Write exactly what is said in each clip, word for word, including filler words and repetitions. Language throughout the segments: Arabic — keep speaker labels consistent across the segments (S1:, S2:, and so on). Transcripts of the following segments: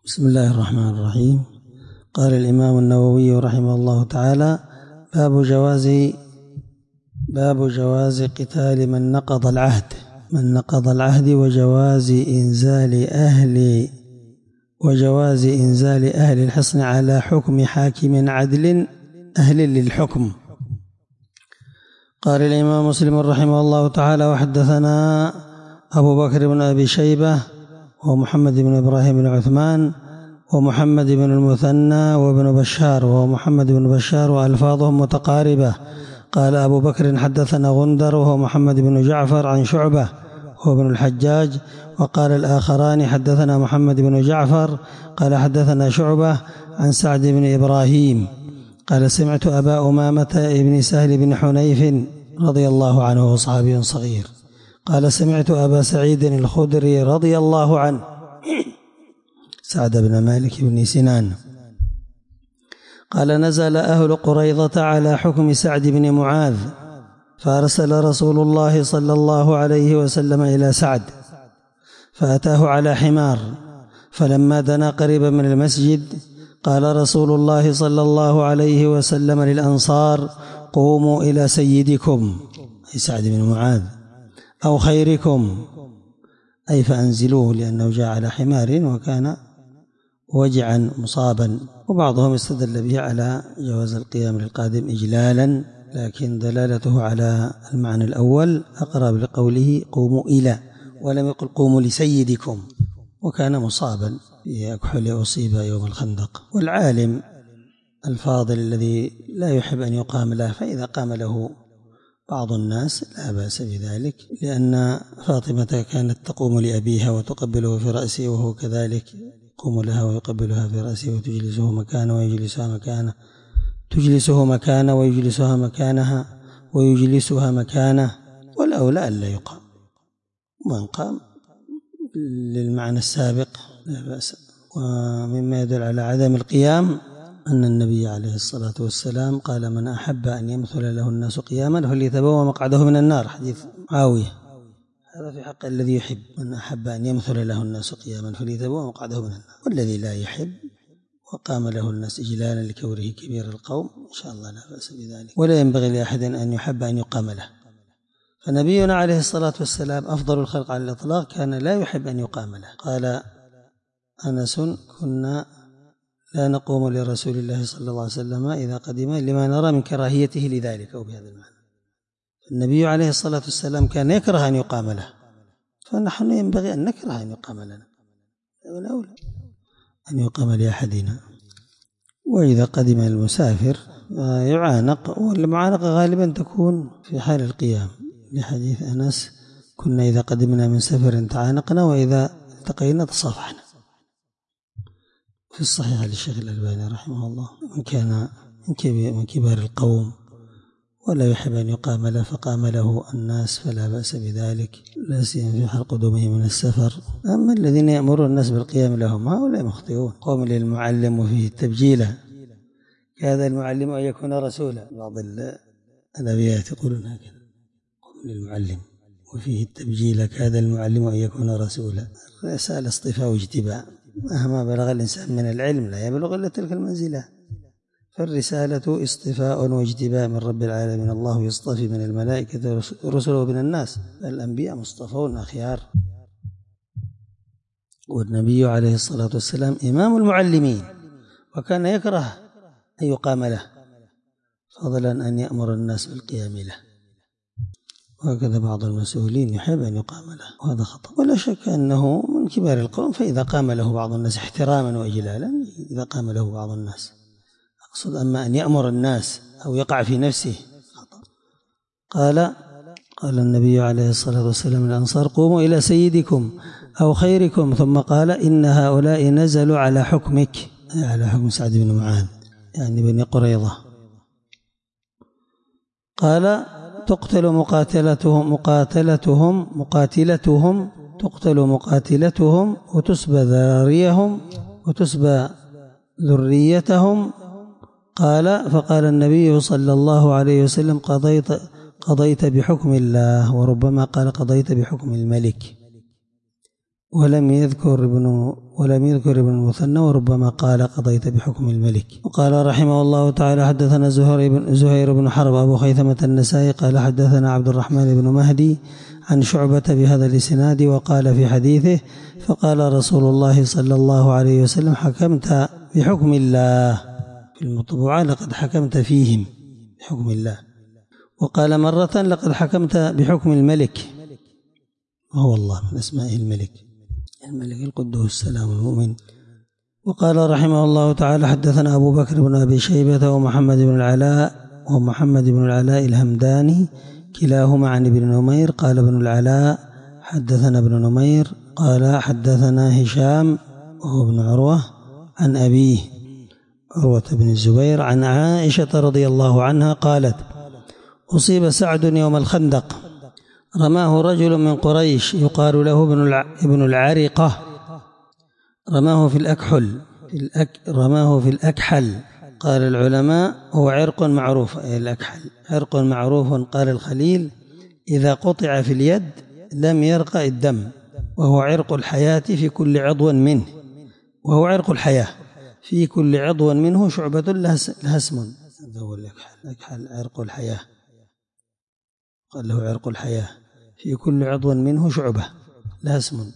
S1: بسم الله الرحمن الرحيم. قال الإمام النووي رحمه الله تعالى: باب جواز باب جواز قتال من نقض العهد من نقض العهد وجواز إنزال أهل وجواز إنزال أهل الحصن على حكم حاكم عدل أهل للحكم. قال الإمام مسلم رحمه الله تعالى: وحدثنا أبو بكر بن أبي شيبة ومحمد بن إبراهيم بن عثمان ومحمد بن المثنى وابن بشار وهو محمد بن بشار وألفاظهم متقاربة. قال أبو بكر: حدثنا غندر وهو محمد بن جعفر عن شعبة هو ابن الحجاج. وقال الآخران: حدثنا محمد بن جعفر قال حدثنا شعبة عن سعد بن إبراهيم قال: سمعت أبا أمامة بن سهل بن حنيف رضي الله عنه وصحابي صغير قال: سمعت أبا سعيد الخدري رضي الله عنه سعد بن مالك بن سنان قال: نزل أهل قريظة على حكم سعد بن معاذ، فأرسل رسول الله صلى الله عليه وسلم إلى سعد فأتاه على حمار، فلما دنا قريبا من المسجد قال رسول الله صلى الله عليه وسلم للأنصار: قوموا إلى سيدكم أي سعد بن معاذ أو خيركم، أي فأنزلوه، لأنه جاء على حمار وكان وجعا مصابا. وبعضهم استدل به على جواز القيام للقادم إجلالا، لكن دلالته على المعنى الأول أقرب لقوله قوموا إلى، ولم يقل قوموا لسيدكم، وكان مصابا في أكحل أصيب يوم الخندق. والعالم الفاضل الذي لا يحب أن يقام له فإذا قام له بعض الناس لا بأس بذلك، لأن فاطمة كانت تقوم لأبيها وتقبله في رأسه وهو كذلك يقوم لها ويقبلها في رأسه وتجلسه مكانه ويجلسها مكانه تجلسه مكانه ويجلسها مكانها ويجلسها مكانه، والأولى ألا يقام. ومن قام للمعنى السابق لا بأس. ومما يدل على عدم القيام أن النبي عليه الصلاة والسلام قال: من أحب أن يمثل له الناس قياما فليتبوأ مقعده من النار، حديث معاوية. هذا في حق الذي يحب، من أحب أن يمثل له الناس قياما فليتبوأ مقعده من النار. والذي لا يحب وقام له الناس إجلالا لكونه كبير القوم إن شاء الله لا بأس بذلك، ولا ينبغي لأحد أن يحب أن يقام له. فنبينا عليه الصلاة والسلام أفضل الخلق على الإطلاق كان لا يحب أن يقام له. قال أنس: كنا لا نقوم لرسول الله صلى الله عليه وسلم إذا قدم لما نرى من كراهيته لذلك، أو بهذا المعنى. النبي عليه الصلاة والسلام كان يكره أن يقام له، فنحن ينبغي أن نكره أن يقام لنا، والأولى أن يقام لأحدنا. وإذا قدم المسافر يعانق، والمعانقة غالبا تكون في حال القيام، لحديث أنس: كنا إذا قدمنا من سفر تعانقنا وإذا التقينا تصافحنا. في الصحيح للشيخ الألباني رحمه الله: من كان من كبار القوم ولا يحب أن يقام له فقام له الناس فلا بأس بذلك، لا سيما في حال قدومه من السفر. أما الذين يأمرون الناس بالقيام لهم هؤلاء مخطئون. قوم للمعلم وفيه التبجيل، كهذا المعلم أن يكون رسولا. بعض الأبيات يقولون هكذا: قوم للمعلم وفيه التبجيل، كهذا المعلم أن يكون رسولا. الرسالة اصطفاء واجتباء، مهما بلغ الإنسان من العلم لا يبلغ إلا تلك المنزلة. فالرسالة اصطفاء واجتباء من رب العالمين، الله يصطفي من الملائكة رسله من الناس، الأنبياء مصطفون أخيار. والنبي عليه الصلاة والسلام إمام المعلمين، وكان يكره أن يقام له، فضلا أن يأمر الناس بالقيام له. وهكذا بعض المسؤولين يحب أن يقام له، وهذا خطأ. ولا شك أنه من كبار القوم، فإذا قام له بعض الناس احتراما وإجلالا إذا قام له بعض الناس أقصد، أما أن يأمر الناس أو يقع في نفسه خطأ. قال قال النبي عليه الصلاة والسلام للأنصار: قوموا إلى سيدكم أو خيركم، ثم قال: إن هؤلاء نزلوا على حكمك، على حكم سعد بن معاذ يعني بني قريظة. قال: تقتل مقاتلتهم مقاتلتهم مقاتلتهم تقتل مقاتلتهم وتسبى ذراريهم وتسبى ذريتهم. قال: فقال النبي صلى الله عليه وسلم: قضيت قضيت بحكم الله، وربما قال: قضيت بحكم الملك. ولم يذكر ابن ولم يذكر ابن المثنى، وربما قال قضيت بحكم الملك. وقال رحمه الله تعالى حدثنا زهير بن زهير بن حرب أبو خيثمة النسائي قال حدثنا عبد الرحمن بن مهدي عن شعبة بهذا الإسناد، وقال في حديثه فقال رسول الله صلى الله عليه وسلم حكمت بحكم الله في المطبوعة لقد حكمت فيهم بحكم الله. وقال مرة لقد حكمت بحكم الملك، وهو الله من أسمائه الملك، الملك القدوس السلام المؤمن. وقال رحمه الله تعالى حدثنا أبو بكر بن أبي شيبة ومحمد بن العلاء ومحمد بن العلاء الهمداني كلاهما عن ابن نمير قال ابن العلاء حدثنا ابن نمير قال حدثنا هشام وهو ابن عروة عن أبيه عروة بن الزبير عن عائشة رضي الله عنها قالت أصيب سعد يوم الخندق، رماه رجل من قريش يقال له ابن العرقة، رماه في الأكحل في الأك رماه في الأكحل. قال العلماء هو عرق معروف، أي الأكحل عرق معروف. قال الخليل إذا قطع في اليد لم يرقى الدم، وهو عرق الحياة في كل عضو منه، وهو عرق الحياة في كل عضو منه شعبة لها اسم، هذا هو الأكحل، الأكحل عرق الحياة، قال له عرق الحياة في كل عضو منه شعبة لها اسم،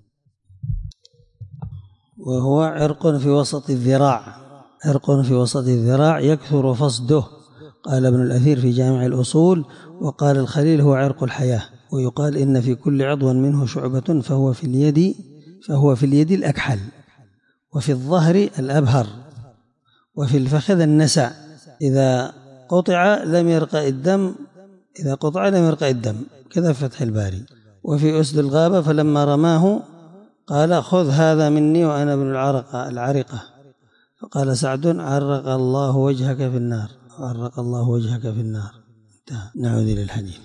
S1: وهو عرق في وسط الذراع، عرق في وسط الذراع يكثر فصده. قال ابن الأثير في جامع الأصول وقال الخليل هو عرق الحياة. ويقال إن في كل عضو منه شعبة فهو في اليد فهو في اليد الأكحل، وفي الظهر الأبهر، وفي الفخذ النسع. إذا قطع لم يرقى الدم إذا قطع لم يرقى الدم، كذا فتح الباري. وفي أسد الغابة فلما رماه قال خذ هذا مني وأنا ابن العرقة العرقة، فقال سعد عرق الله وجهك في النار، عرق الله وجهك في النار. نعود إلى الحديث.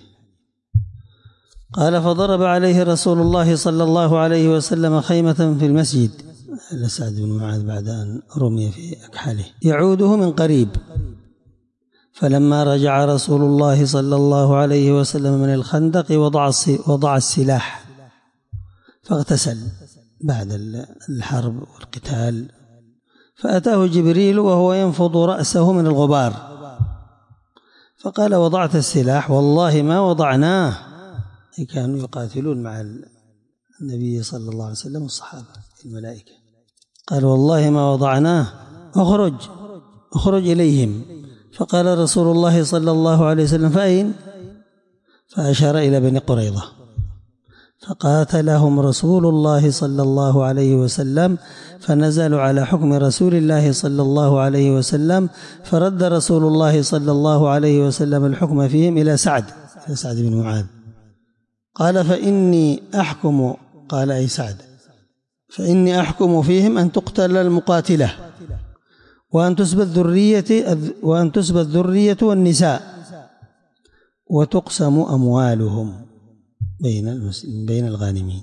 S1: قال فضرب عليه رسول الله صلى الله عليه وسلم خيمة في المسجد، لسعد بن معاذ بعد أن رمي في أكحله يعوده من قريب. فلما رجع رسول الله صلى الله عليه وسلم من الخندق وضع وضع السلاح فاغتسل بعد الحرب والقتال، فأتاه جبريل وهو ينفض رأسه من الغبار فقال وضعت السلاح؟ والله ما وضعناه. كانوا يقاتلون مع النبي صلى الله عليه وسلم والصحابة الملائكة. قال والله ما وضعناه، اخرج اخرج إليهم. فقال رسول الله صلى الله عليه وسلم فأين؟ فأشار إلى بني قريظة، فقاتلهم رسول الله صلى الله عليه وسلم، فنزلوا على حكم رسول الله صلى الله عليه وسلم، فرد رسول الله صلى الله عليه وسلم الحكم فيهم إلى سعد إلى سعد بن معاذ. قال فإني أحكم قال أي سعد فإني أحكم فيهم أن تقتل المقاتلة وأن تسبى الذرية وأن تسبى الذرية والنساء وتقسم أموالهم بين المسلمين بين الغانمين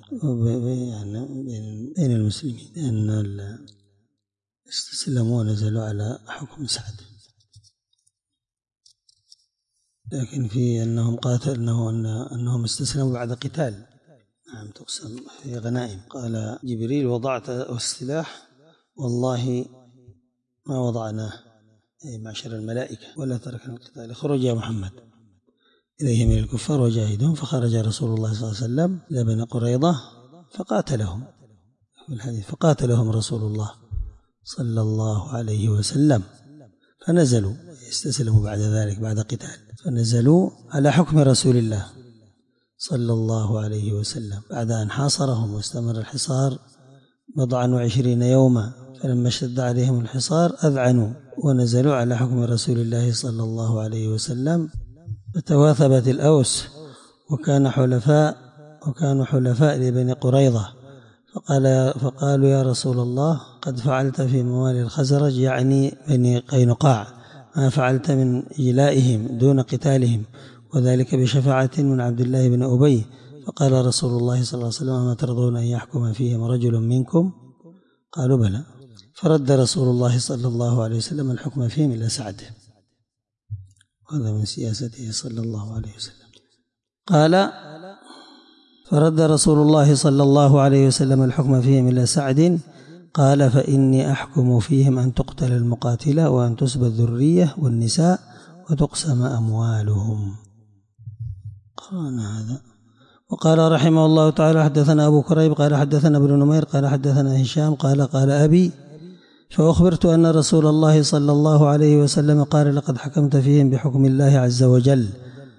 S1: بين المسلمين، لأن استسلموا ونزلوا على حكم سعد. لكن في أنهم قاتل أنه أنهم استسلموا بعد قتال، نعم تقسم في غنائم. قال جبريل وضعت السلاح؟ والله ما وضعناه، أي معشر الملائكة، ولا تركنا القتال، اخرج يا محمد إليهم من الكفار وجاهدهم. فخرج رسول الله صلى الله عليه وسلم إلى بني قريظة فقاتلهم في الحديث فقاتلهم رسول الله صلى الله عليه وسلم، فنزلوا استسلموا بعد ذلك بعد قتال، فنزلوا على حكم رسول الله صلى الله عليه وسلم بعد أن حاصرهم واستمر الحصار بضعا وعشرين يوما. فلما اشتد عليهم الحصار أذعنوا ونزلوا على حكم رسول الله صلى الله عليه وسلم، فتواثبت الأوس وكان حلفاء وكانوا حلفاء لبني قريظة، فقال فقالوا يا رسول الله قد فعلت في موالي الخزرج يعني بني قينقاع ما فعلت من إجلائهم دون قتالهم، وذلك بشفاعة من عبد الله بن أبي. فقال رسول الله صلى الله عليه وسلم ما ترضون أن يحكم فيهم رجل منكم؟ قالوا بلى. فرد رسول الله صلى الله عليه وسلم الحكم فيهم إلى سعد، وهذا من سياسته صلى الله عليه وسلم. قال فرد رسول الله صلى الله عليه وسلم الحكم فيهم إلى سعد قال فإني أحكم فيهم أن تقتل المقاتلة وأن تسبى الذرية والنساء وتقسم أموالهم. قرأنا هذا. وقال رحمه الله تعالى حدثنا أبو كريب قال حدثنا ابن نمير قال حدثنا هشام قال قال أبي فأخبرت أن رسول الله صلى الله عليه وسلم قال لقد حكمت فيهم بحكم الله عز وجل.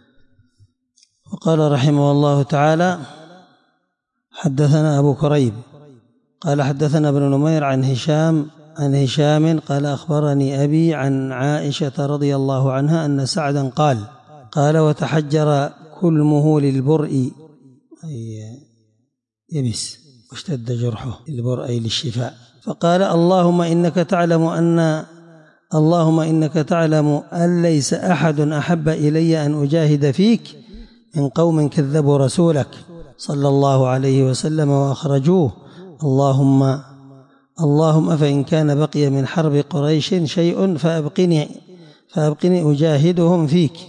S1: وقال رحمه الله تعالى حدثنا أبو كريب قال حدثنا ابن نمير عن هشام عن هشام قال أخبرني أبي عن عائشة رضي الله عنها أن سعدا قال قال وتحجر كلمه للبرء أي يبس واشتد جرحه البرء أي للشفاء فقال اللهم إنك تعلم أن اللهم إنك تعلم أن ليس أحد أحب إلي أن أجاهد فيك من قوم كذبوا رسولك صلى الله عليه وسلم وأخرجوه اللهم اللهم فإن كان بقي من حرب قريش شيء فأبقني فأبقني أجاهدهم فيك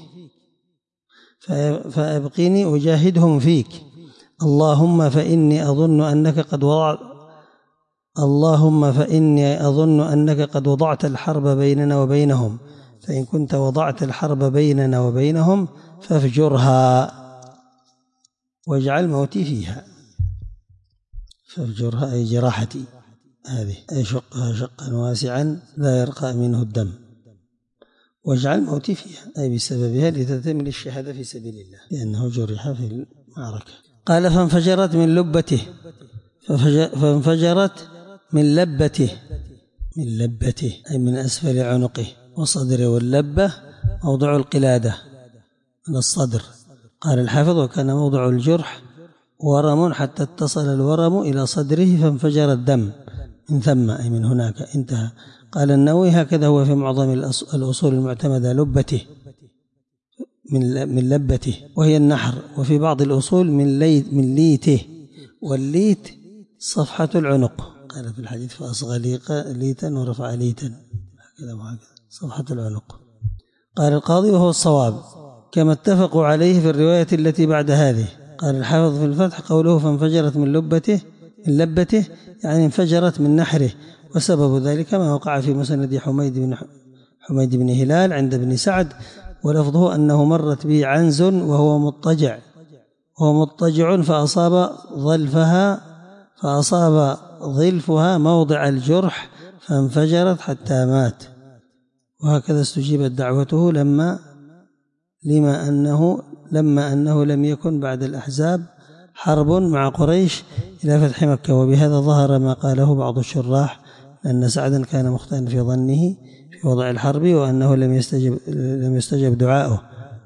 S1: فأبقني أجاهدهم فيك اللهم فإني أظن أنك قد وضعت اللهم فإني أظن أنك قد وضعت الحرب بيننا وبينهم فإن كنت وضعت الحرب بيننا وبينهم فافجرها واجعل موتي فيها. فافجرها أي جراحتي هذه أي شقها شقا واسعا لا يرقى منه الدم واجعل موتي فيها أي بسببها لتتم الشهادة في سبيل الله لأنه جرح في المعركة. قال فانفجرت من لبته فانفجرت من لبته من لبته أي من أسفل عنقه وصدره واللبة موضع القلادة من الصدر. قال الحافظ وكان موضع الجرح ورم حتى اتصل الورم إلى صدره فانفجر الدم من ثم أي من هناك انتهى. قال النووي هكذا هو في معظم الأصول المعتمدة لبته من من لبته وهي النحر وفي بعض الأصول من ليت من ليته والليت صفحة العنق. قال في الحديث فأصغى ليتا ورفع ليتا هكذا وهكذا صفحة العنق. قال القاضي وهو الصواب كما اتفقوا عليه في الرواية التي بعد هذه. قال الحافظ في الفتح قوله فانفجرت من لبته من لبته يعني انفجرت من نحره وسبب ذلك ما وقع في مسند حميد بن حميد بن هلال عند ابن سعد ولفظه أنه مرت به عنز وهو مضطجع وهو مضطجع فأصاب ظلفها فأصاب ظلفها موضع الجرح فانفجرت حتى مات. وهكذا استجيبت دعوته لما لما أنه لما أنه لم يكن بعد الأحزاب حرب مع قريش إلى فتح مكة. وبهذا ظهر ما قاله بعض الشراح أن سعدا كان مخطئا في ظنه في وضع الحرب وأنه لم يستجب لم يستجب دعاؤه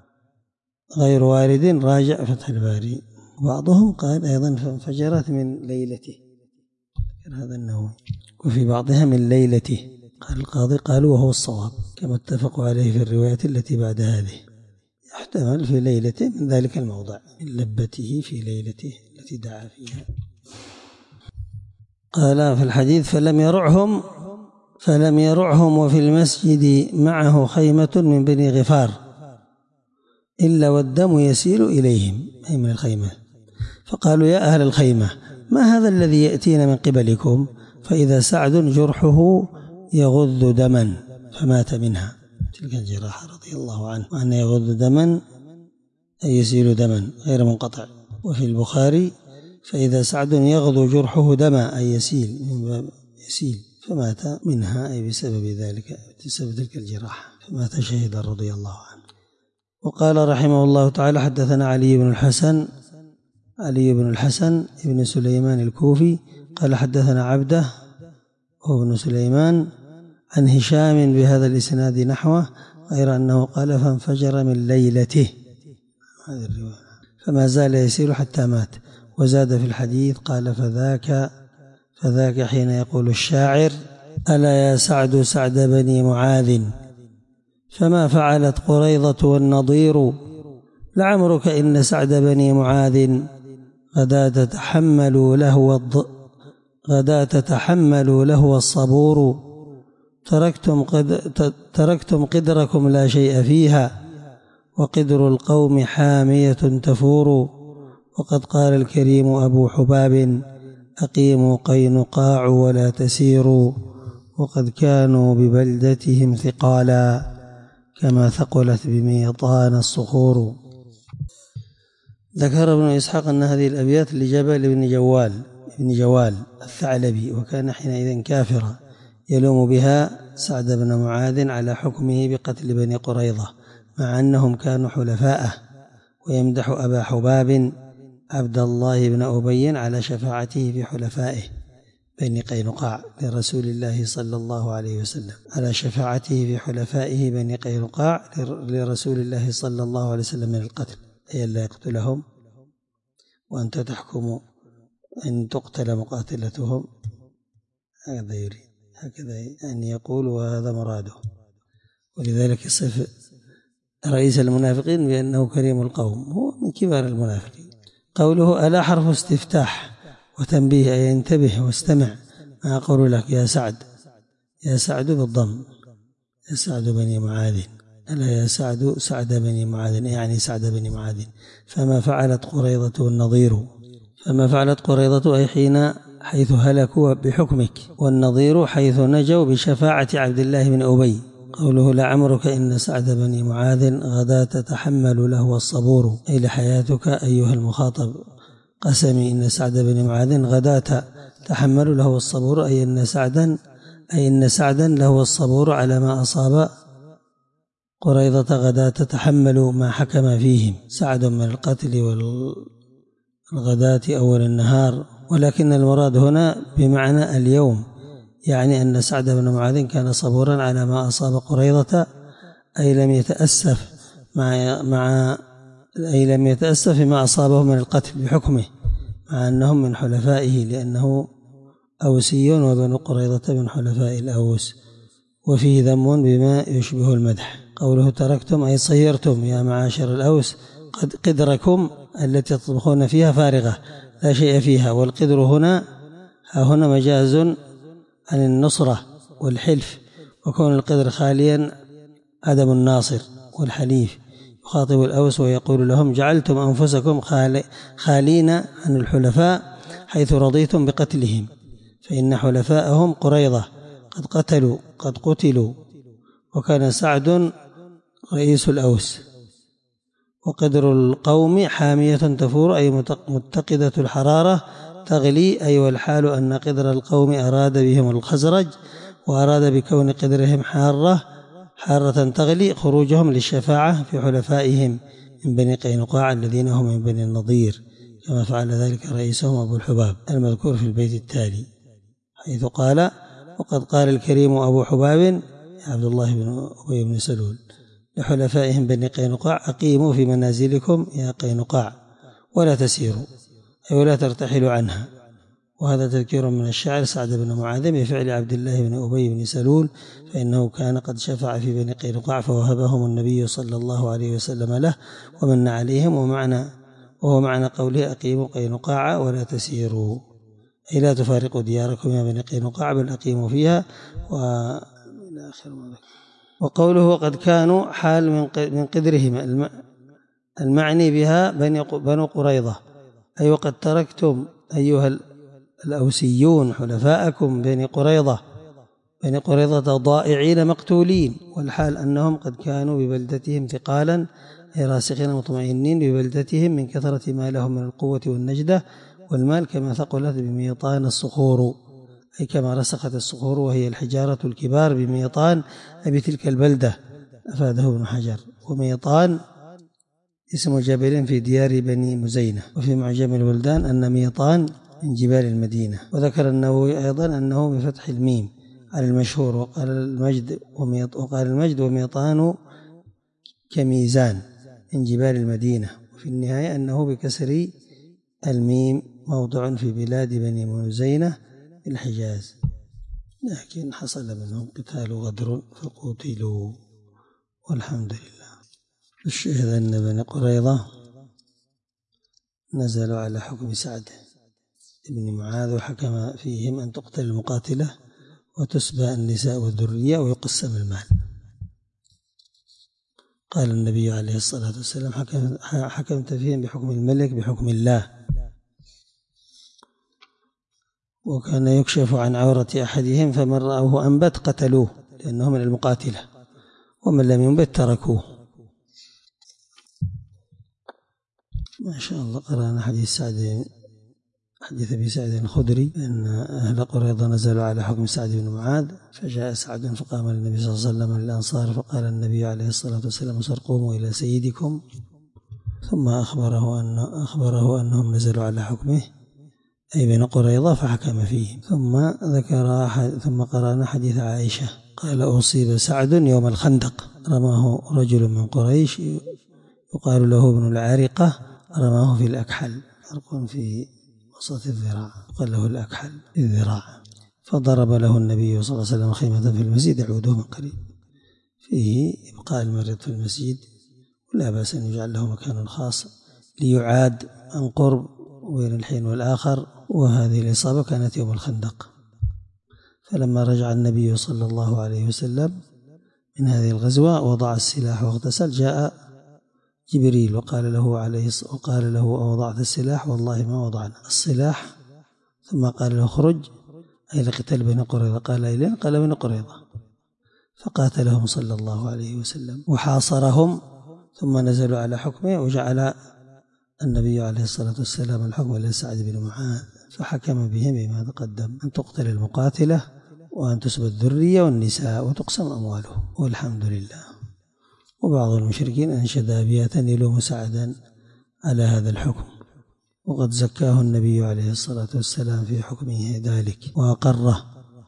S1: غير وارد راجع فتح الباري. بعضهم قال أيضا فانفجرت من ليلته هذا النووي وفي بعضها من ليلته. قال القاضي قالوا وهو الصواب كما اتفقوا عليه في الرواية التي بعد هذه يحتمل في ليلته من ذلك الموضع من لبته في ليلته التي دعا فيها. قال في الحديث فلم يرعهم فلم يرعهم وفي المسجد معه خيمة من بني غفار إلا والدم يسيل إليهم أي من الخيمة فقالوا يا أهل الخيمة ما هذا الذي يأتينا من قبلكم فإذا سعد جرحه يغذ دما فمات منها تلك الجراحة رضي الله عنه وأن يغذ دما أي يسيل دما غير منقطع. وفي البخاري فإذا سعد يغذو جرحه دما أي يسيل يسيل فمات منها أي بسبب ذلك بسبب تلك الجراحة فمات شهيدا رضي الله عنه. وقال رحمه الله تعالى حدثنا علي بن الحسن علي بن الحسن ابن سليمان الكوفي قال حدثنا عبده هو ابن سليمان عن هشام بهذا الإسناد نحوه غير أنه قال فانفجر من ليلته هذه الرواية فما زال يسير حتى مات. وزاد في الحديث قال فذاك فذاك حين يقول الشاعر ألا يا سعد سعد بني معاذ فما فعلت قريضة والنضير لعمرك إن سعد بني معاذ غدا تتحملوا له الض... غدا تتحملوا له الصبور تركتم قد... تركتم قدركم لا شيء فيها وقدر القوم حامية تفور وقد قال الكريم أبو حباب أقيموا قينقاع ولا تسيروا وقد كانوا ببلدتهم ثقالا كما ثقلت بميطان الصخور. ذكر ابن إسحاق أن هذه الأبيات لجبل بن جوال بن جوال الثعلبي، وكان حينئذ كافرا، يلوم بها سعد بن معاذ على حكمه بقتل بني قريظة مع أنهم كانوا حلفاءه، ويمدح أبا حباب عبد الله بن أبي على شفاعته في حلفائه بني قينقاع لرسول الله صلى الله عليه وسلم على شفاعته في حلفائه بني قينقاع لرسول الله صلى الله عليه وسلم من القتل، أي لا يقتلهم وأنت تحكم أن تقتل مقاتلتهم. هذا يريد هكذا أن يقول وهذا مراده، ولذلك يصف رئيس المنافقين بأنه كريم القوم، هو من كبار المنافقين. قوله ألا حرف استفتاح وتنبيه، أي انتبه واستمع ما أقول لك يا سعد، يا سعد بالضم، يا سعد بني معاذ، ألا يا سعد سعد بني معاذ، يعني سعد بني معاذ. فما فعلت قريظة والنظير، فما فعلت قريظة أي حين حيث هلكوا بحكمك، والنظير حيث نجوا بشفاعة عبد الله بن أبي. قوله لعمرك إن سعد بني معاذ غدا تتحمل له الصبور، أي لحياتك أيها المخاطب، قسمي إن سعد بن معاذ غدا تحمل له الصبور، أي إن سعدا أي إن سعدا له الصبور على ما أصاب قريظة، غدا تتحمل ما حكم فيهم سعد من القتل والغداة أول النهار، ولكن المراد هنا بمعنى اليوم، يعني أن سعد بن معاذ كان صبورا على ما أصاب قريظة، أي لم يتأسف مع مع أي لم يتأسف ما أصابه من القتل بحكمه، مع أنهم من حلفائه، لأنه أوسي وبنو قريظة من حلفاء الأوس. وفيه ذم بما يشبه المدح. قوله تركتم أي صيرتم يا معاشر الأوس قد قدركم التي تطبخون فيها فارغة لا شيء فيها، والقدر هنا ها هنا مجاز عن النصرة والحلف، وكون القدر خاليا عدم الناصر والحليف. يخاطب الأوس ويقول لهم جعلتم أنفسكم خالين عن الحلفاء حيث رضيتم بقتلهم، فإن حلفاءهم قريظة قد قتلوا قد قتلوا وكان سعد رئيس الأوس. وقدر القوم حامية تفور، أي متقدة الحرارة تغلي، أي والحال أن قدر القوم أراد بهم الخزرج، وأراد بكون قدرهم حارة حارة تغلي خروجهم للشفاعة في حلفائهم من بني قينقاع الذين هم من بني النضير، كما فعل ذلك رئيسهم أبو الحباب المذكور في البيت التالي، حيث قال وقد قال الكريم أبو حباب عبد الله بن أبي بن سلول لحلفائهم بني قينقاع أقيموا في منازلكم يا قينقاع ولا تسيروا، أي ولا ترتحلوا عنها. وهذا تذكير من الشاعر سعد بن معاذ بفعل عبد الله بن أبي بن سلول، فإنه كان قد شفع في بني قينقاع فوهبهم النبي صلى الله عليه وسلم له ومن عليهم، ومعنى وهو معنى قوله أقيموا قينقاع ولا تسيروا، أي لا تفارقوا دياركم يا بني قينقاع بل أقيموا فيها. وإلى آخر ما ذكر. وقوله وقد كانوا حال من قدرهم المعني بها بنو قريظة، أي وقد تركتم أيها الأوسيون حلفاءكم بني قريظة بني قريظة ضائعين مقتولين، والحال أنهم قد كانوا ببلدتهم ثقالا، أي راسخين مطمئنين ببلدتهم من كثرة ما لهم من القوة والنجدة والمال، كما ثقلت بميطان الصخور، أي كما رسخت الصخور وهي الحجارة الكبار بميطان أي بتلك البلدة، أفاده ابن حجر. وميطان اسم جبل في ديار بني مزينة، وفي معجم البلدان أن ميطان من جبال المدينة. وذكر النووي أيضا أنه بفتح الميم على المشهور، وقال المجد وقال المجد وميطان كميزان من جبال المدينة. وفي النهاية أنه بكسر الميم موضع في بلاد بني مزينة الحجاز، لكن حصل منهم قتال غدر فقتلوا، والحمد لله. الشاهد أن بني قريظة نزلوا على حكم سعد بن معاذ، وحكم فيهم أن تقتل المقاتلة وتسبى النساء والذرية ويقسم المال. قال النبي عليه الصلاة والسلام حكمت فيهم بحكم الملك بحكم الله. وكان يكشف عن عورة أحدهم فمن رأوه أنبت قتلوه لأنه من المقاتلة، ومن لم ينبت تركوه. ما شاء الله. قرأنا حديث سعد حديث أبي سعد الخدري أن أهل قريظة نزلوا على حكم سعد بن معاذ، فجاء سعد فقام للنبي صلى الله عليه وسلم للأنصار فقال النبي عليه الصلاة والسلام قوموا إلى سيدكم، ثم أخبره, أن أخبره أنهم نزلوا على حكمه أي بين قريظة فحكم فيهم. ثم ذكر ثم قرأنا حديث عائشة قال أصيب سعد يوم الخندق، رماه رجل من قريش يقال له ابن العارقة، رماه في الأكحل، فرق في وسط الذراع، قال له الأكحل الذراع، فضرب له النبي صلى الله عليه وسلم خيمة في المسجد يعوده من قريب، فيه إبقاء المريض في المسجد ولا بأس أن يجعل له مكان خاص ليعاد عن قرب بين الحين والآخر. وهذه الإصابة كانت يوم الخندق. فلما رجع النبي صلى الله عليه وسلم من هذه الغزوة وضع السلاح واغتسل، جاء جبريل وقال له عليه وقال له أوضعت السلاح؟ والله ما وضعنا السلاح. ثم قال له خرج أي لقتال بين قريظة، قال إلين؟ قال بين قريظة، فقاتلهم صلى الله عليه وسلم وحاصرهم، ثم نزلوا على حكمه وجعل النبي عليه الصلاة والسلام الحكم لسعد بن معاذ، فحكم بهم بما تقدم، أن تقتل المقاتلة وأن تسبى الذرية والنساء وتقسم أموالهم، والحمد لله. وبعض المشركين أنشد أبياتا يلوم سعدا على هذا الحكم، وقد زكاه النبي عليه الصلاة والسلام في حكمه ذلك وأقره.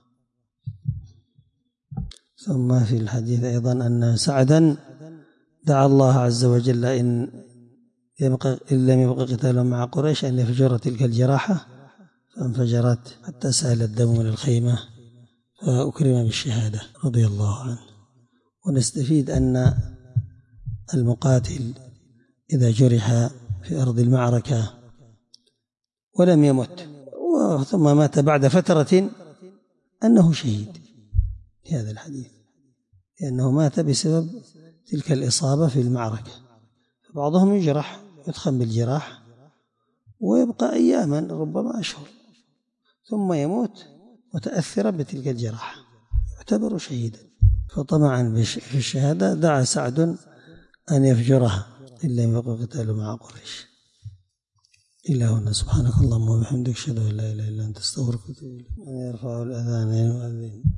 S1: ثم في الحديث أيضا أن سعدا دعا الله عز وجل إن إن لم يبق قتال مع قريش أن يفجر تلك الجراحة، فانفجرت حتى سال الدم من الخيمة فأكرم بالشهادة رضي الله عنه. ونستفيد أن المقاتل إذا جرح في أرض المعركة ولم يمت ثم مات بعد فترة أنه شهيد في هذا الحديث، لأنه مات بسبب تلك الإصابة في المعركة. بعضهم يجرح يدخن بالجراح ويبقى أياما ربما أشهر ثم يموت متأثرا بتلك الجراحة، يعتبر شهيدا. فطمعا في الشهادة دعا سعد أن يفجرها إن لم يبق قتال مع قريش. إلى هنا. سبحانك اللهم وبحمدك أشهد أن لا إله إلا أنت أستغفرك وأتوب إليك. يرفع الأذان.